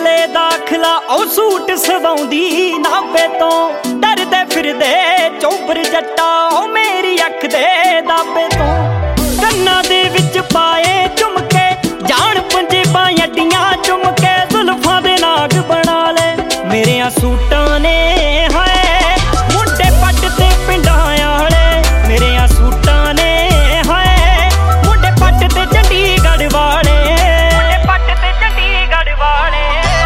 ले दाखला ओ सूट सवाउंदी नाभे तो डरदे फिरदे चौबर जट्टा ओ मेरी अख दे दाबे तो कन्ना दे विच पाए झुमके जान पंजेबां अड्डियां झुमके जुल्फां दे नाग बना ले मेरे सूटां ने हाय मुंडे पट ते पिंडां आले मेरे सूटां ने हाय मुंडे पट ते चंडीगढ़ वाले मुंडे पट ते चंडीगढ़ वाले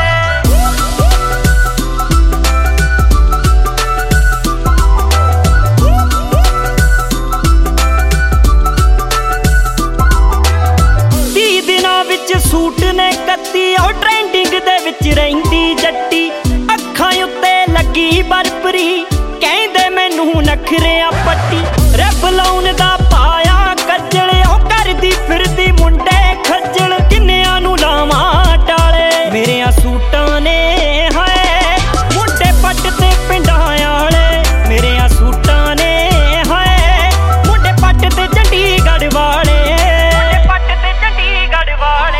सूट ने कत्ती और ट्रेंडिंग दे विच रहिंदी जट्टी अखां उत्ते लगी बरपरी कहंदे मैनू नखरिया पट्टी रब लाउन दा पाया कज्जल ओ करदी फिरदी मुंडे खज्जल किन्नियां नू लावां टाले मेरे सूटां ने हाय मुंडे पट ते पिंडां आले मेरे सूटां ने हाय मुंडे पट ते चंडीगढ़ वाले मुंडे पट ते चंडीगढ़ वाले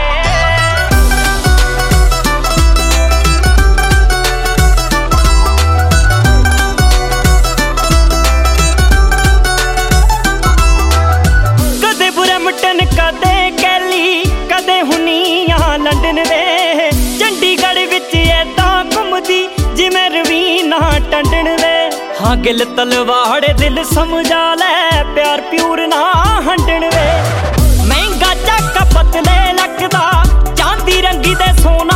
कदे कैली कदे हुनिया लंडन वे चंडीगढ़ विच ऐदां घुमदी जिवें रवीना टंडन वे हाँ गिल तलवाड़े दिल समझा लै प्यार प्यूर ना हंडन वे महंगा चाका पतले लगदा चांदी रंगी दे सोना